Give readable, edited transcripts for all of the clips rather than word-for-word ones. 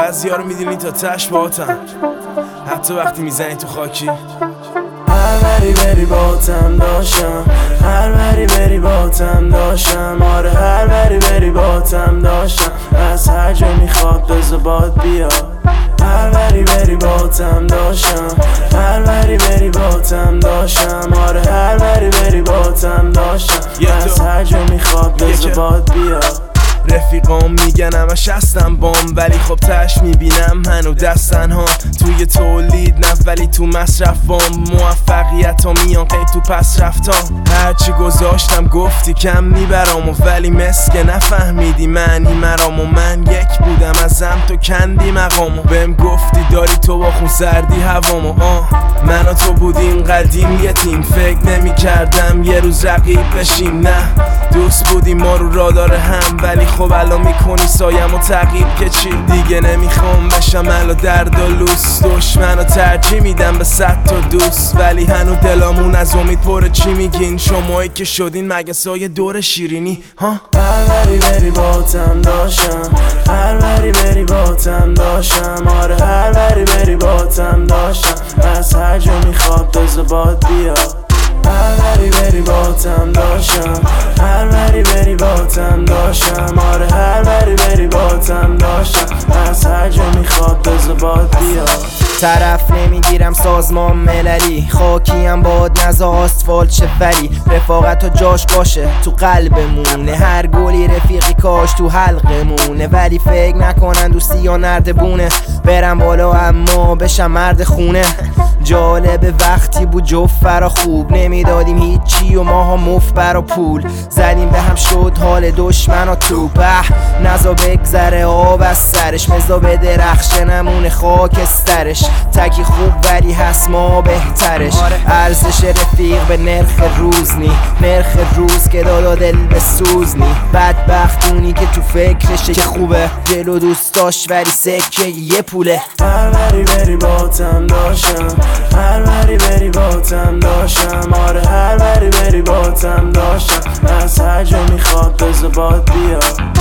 بعضیا رو میدونی تا تش باتم، حتی وقتی میزنی تو خاکی. هر بری بری باتم داشتم، هر بری بری باتم داشتم، آره هر بری بری باتم داشتم، از هر جا میخواد بذار باد بیا. هر بری بری باتم داشتم، هر بری بری باتم داشتم، آره هر بری بری باتم داشتم، از هر جا میخواد بذار باد بیا. رفیقام میگن همش هستم بام، ولی خب تش میبینم هنو دستن ها توی تولید نه ولی تو مصرفام. موفقیت ها میان قید تو پس رفتم، هرچی گذاشتم گفتی کم میبرام، ولی مسکه نفهمیدی معنی مرام. و من یک بودم ازم تو کندی مقامو، بهم گفتی داری تو با خون سردی هوامو. من و تو بودیم قدیم یه تیم، فکر نمی کردم یه روز رقیب بشیم. نه دوست بودیم ما رو رادار هم، ولی خب الان میکنی سایم و تعقیب که چی. دیگه نمیخوام بشم الا درد و لوس، دشمن رو ترجیح میدم به 100 تا دوست، ولی هنو دلامون از امید پره. چی میگین شمایی که شدین مگسای دور شیرینی ها؟ هر بری بری باتم داشتم، هر بری بری باتم داشتم، آره هر بری بری باتم داشتم، از هر جا میخواد بذار باد بیا. هر بری بری باتم داشتم، هر بری بری باتم داشتم، آره هر بری بری باتم داشتم، از هر جا میخواد بذار باد بیا. طرف نمیگیرم سازمان مللی، خاکیم باد نزا آسفالت شه، ولی رفاقت و جاش باشه تو قلبمونه. هر گلی رفیقی کاش تو حلقمونه، ولی فکر نکنن دوستی یا نردبونه. برم بالا اما بشم مرد خونه. جالب وقتی بود جفت فرا خوب نمیدادیم هیچی و ماها مفت برا پول زدیم به هم، شد حال دشمن و تو نزا بگذره آب از سرش، مزا به درخش نمونه خاکسترش. تکی خوب ولی هست ما بهترش، ارزش رفیق به نرخ روز نی، نرخ روز که دادا دل به سوز نی. بدبختونی که تو فکرشه که خوبه، دل و دوست داشت ولی سکه یه پوله. هر بری بری باتم داشتم، هر بری بری باتم داشتم، آره هر بری بری باتم داشتم، از هر جا میخواد بذار باد بیا.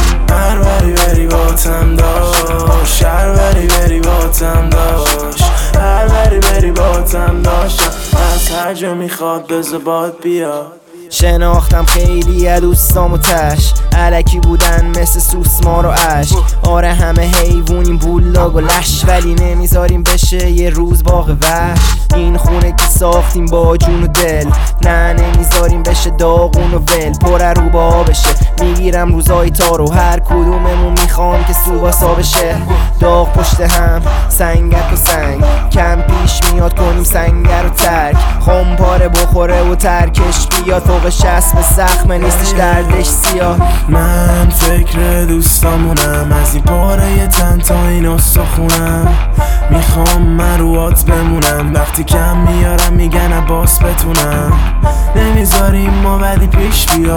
هر بری بری باتم داشت، هر بری بری باتم داشت، هر بری بری باتم داشتم، از هر جا میخواد بذار باد بیا. شناختم خیلی از دوستامو تش، علکی بودن مثل سوسمار و اش. آره همه حیوونیم بولاگ و لش، ولی نمیذاریم بشه یه روز باغ وحش. این خونه که ساختیم با جون و دل، نه نمیذاریم بشه داغون و ول. پر رو با بشه میگیرم روزای تارو، هر کدوممون میخوام که سوباسا بشه. داغ پشت هم سنگت و سنگ، کم پیش میاد کنیم سنگر رو ترک. خم پاره بخوره و ترکش بیاد، فوق 60 به زخمه نیستش دردش سیاه. من فکر دوستامونم، از این پاره تن تا این استخونم. میخوام من رو آت بمونم، وقتی کم میارم میگن عباس بتونم. نمیذاریم ما ولی پیش بیا،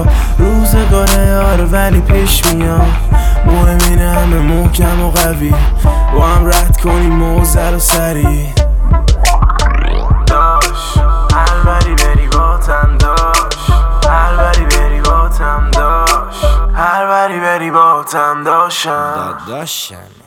روزگاره آره ولی پیش میاد. مهم اینه همه محکم و قوی، با هم رد کنیم موزه رو سری. داش هر بری بری باتم داش، هر بری بری باتم داش، هر بری بری باتم داشتم.